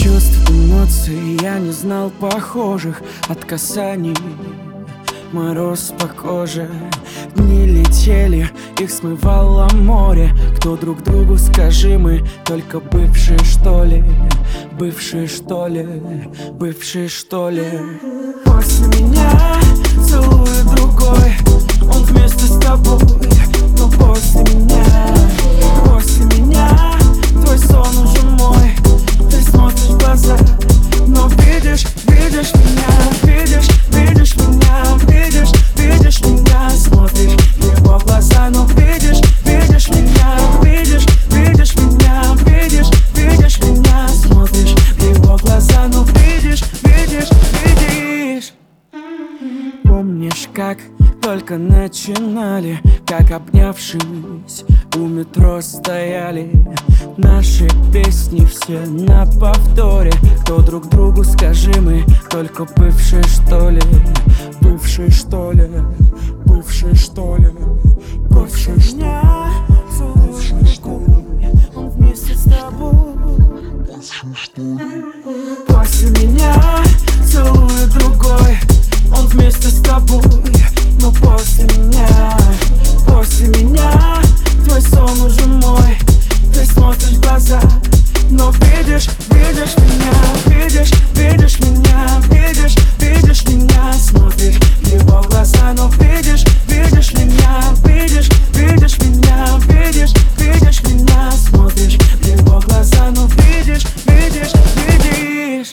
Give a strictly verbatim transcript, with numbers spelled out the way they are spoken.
чувств, эмоций я не знал похожих. От касаний мороз по коже. Дни летели, их смывало море. Кто друг другу, скажи, мы только бывшие, что ли? Бывшие, что ли? Бывшие, что ли? После меня целует другой, он вместе с тобой. Но после меня, после меня твой сон уже мой. Ты смотришь в глаза, но видишь, видишь меня, видишь, видишь меня, видишь, видишь меня. Смотришь в его глаза, но видишь, видишь меня, видишь, видишь меня, видишь, видишь меня. Смотришь в его глаза, но видишь, видишь, видишь. Помнишь, как только начинали, как обнявшись у метро стояли. Наши песни все на повторе. Кто друг другу, скажи, мы только бывшие, что ли? Бывшие, что ли?